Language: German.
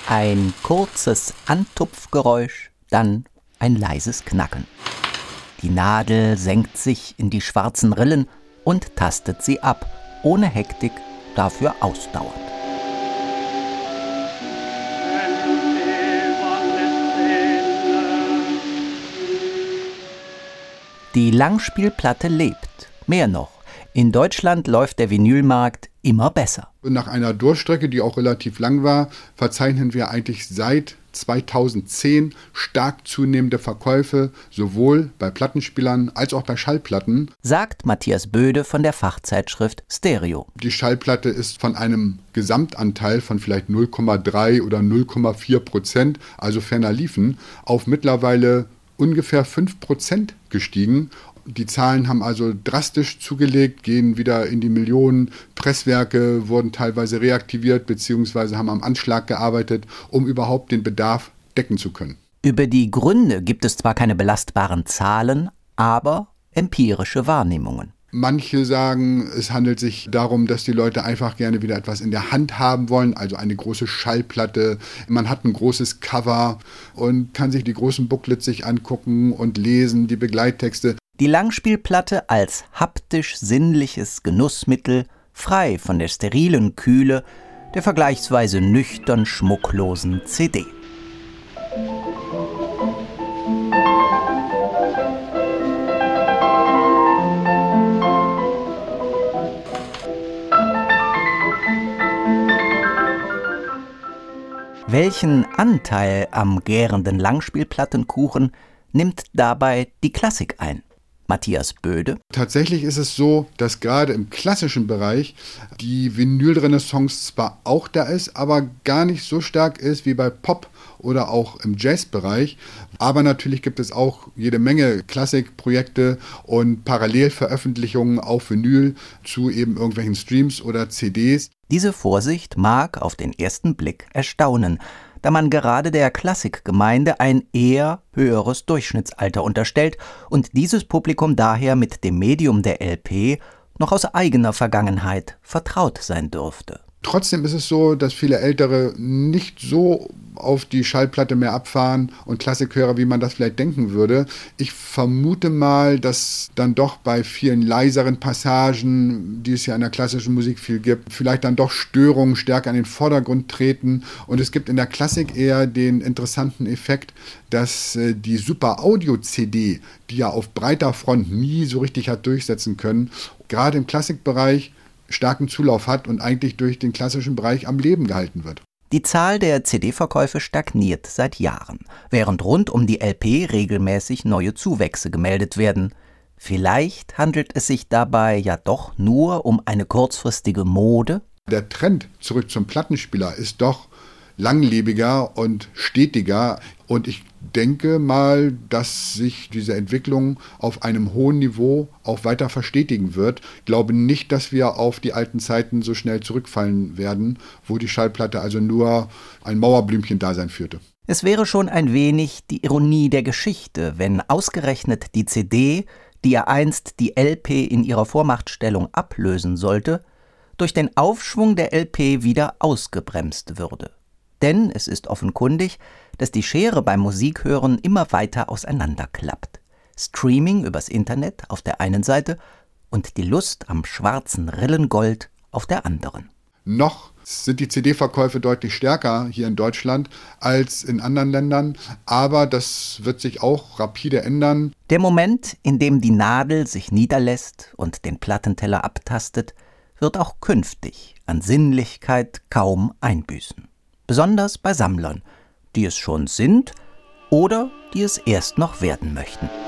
Ein kurzes Antupfgeräusch, dann ein leises Knacken. Die Nadel senkt sich in die schwarzen Rillen und tastet sie ab, ohne Hektik, dafür ausdauernd. Die Langspielplatte lebt. Mehr noch, in Deutschland läuft der Vinylmarkt immer besser. Nach einer Durchstrecke, die auch relativ lang war, verzeichnen wir eigentlich seit 2010 stark zunehmende Verkäufe, sowohl bei Plattenspielern als auch bei Schallplatten. Sagt Matthias Böde von der Fachzeitschrift Stereo. Die Schallplatte ist von einem Gesamtanteil von vielleicht 0,3 oder 0,4%, also ferner liefen, auf mittlerweile ungefähr 5% gestiegen. Die Zahlen haben also drastisch zugelegt, gehen wieder in die Millionen. Presswerke wurden teilweise reaktiviert bzw. haben am Anschlag gearbeitet, um überhaupt den Bedarf decken zu können. Über die Gründe gibt es zwar keine belastbaren Zahlen, aber empirische Wahrnehmungen. Manche sagen, es handelt sich darum, dass die Leute einfach gerne wieder etwas in der Hand haben wollen, also eine große Schallplatte. Man hat ein großes Cover und kann sich die großen Booklets sich angucken und lesen, die Begleittexte. Die Langspielplatte als haptisch-sinnliches Genussmittel, frei von der sterilen Kühle der vergleichsweise nüchtern schmucklosen CD. Welchen Anteil am gärenden Langspielplattenkuchen nimmt dabei die Klassik ein? Matthias Böde. Tatsächlich ist es so, dass gerade im klassischen Bereich die Vinylrenaissance zwar auch da ist, aber gar nicht so stark ist wie bei Pop oder auch im Jazzbereich. Aber natürlich gibt es auch jede Menge Klassikprojekte und Parallelveröffentlichungen auf Vinyl zu eben irgendwelchen Streams oder CDs. Diese Vorsicht mag auf den ersten Blick erstaunen, da man gerade der Klassikgemeinde ein eher höheres Durchschnittsalter unterstellt und dieses Publikum daher mit dem Medium der LP noch aus eigener Vergangenheit vertraut sein dürfte. Trotzdem ist es so, dass viele Ältere nicht so auf die Schallplatte mehr abfahren und Klassikhörer, wie man das vielleicht denken würde. Ich vermute mal, dass dann doch bei vielen leiseren Passagen, die es ja in der klassischen Musik viel gibt, vielleicht dann doch Störungen stärker in den Vordergrund treten. Und es gibt in der Klassik eher den interessanten Effekt, dass die Super-Audio-CD, die ja auf breiter Front nie so richtig hat durchsetzen können, gerade im Klassikbereich starken Zulauf hat und eigentlich durch den klassischen Bereich am Leben gehalten wird. Die Zahl der CD-Verkäufe stagniert seit Jahren, während rund um die LP regelmäßig neue Zuwächse gemeldet werden. Vielleicht handelt es sich dabei ja doch nur um eine kurzfristige Mode? Der Trend zurück zum Plattenspieler ist doch langlebiger und stetiger. Und ich denke mal, dass sich diese Entwicklung auf einem hohen Niveau auch weiter verstetigen wird. Ich glaube nicht, dass wir auf die alten Zeiten so schnell zurückfallen werden, wo die Schallplatte also nur ein Mauerblümchen-Dasein führte. Es wäre schon ein wenig die Ironie der Geschichte, wenn ausgerechnet die CD, die ja einst die LP in ihrer Vormachtstellung ablösen sollte, durch den Aufschwung der LP wieder ausgebremst würde. Denn es ist offenkundig, dass die Schere beim Musikhören immer weiter auseinanderklappt. Streaming übers Internet auf der einen Seite und die Lust am schwarzen Rillengold auf der anderen. Noch sind die CD-Verkäufe deutlich stärker hier in Deutschland als in anderen Ländern, aber das wird sich auch rapide ändern. Der Moment, in dem die Nadel sich niederlässt und den Plattenteller abtastet, wird auch künftig an Sinnlichkeit kaum einbüßen. Besonders bei Sammlern, die es schon sind oder die es erst noch werden möchten.